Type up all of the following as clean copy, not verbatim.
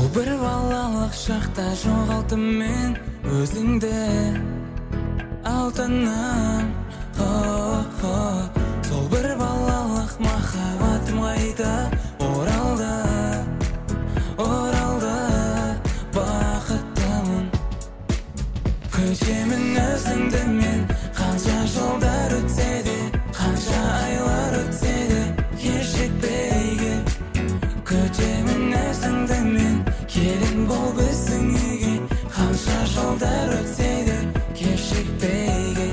бір балалық шақта жоғалттым мен өзіңді алтыным. Сол бір балалық махаббатым қайта оралды бақыттымын. Күтемін өзіңді мен қанша жылдар өтсе де, қанша айлар өтсе де, кешікпей кел. Күтемін өзіңді мен келін бол біздің үйге, қанша жылдар өтсе де, кешікпей кел.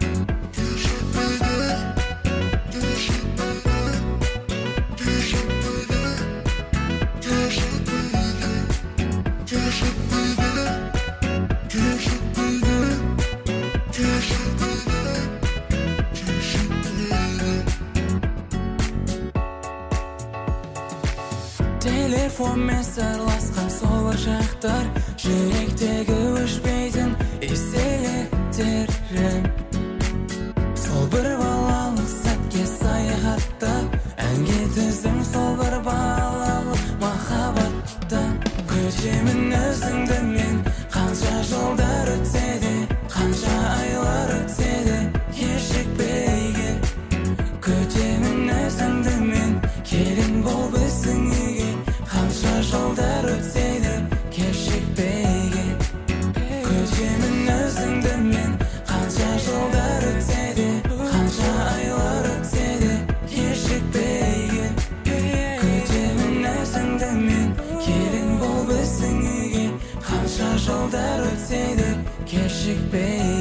Телефонмен сырласқан сол бір шақтар, жүректегі өшпейтін естеліктерім. Сол бір балалық сәтке саяхаттап, әнге түздім сол бір балалық махаббатты. Күтемін өзіңді мен қанша жылдар өтсе де, қанша айлар өтсе де, кешікпей кел. Күтемін өзіңді мен келін бол біздің үйге, қанша жылдар өтсе де, кешікпей кел. Күтемін өзіңді мен қанша жылдар өтсе де, қанша айлар өтсе де, кешікпей кел. Күтемін өзіңді мен келін бол біздің үйге, қанша жылдар өтсе де, кешікпей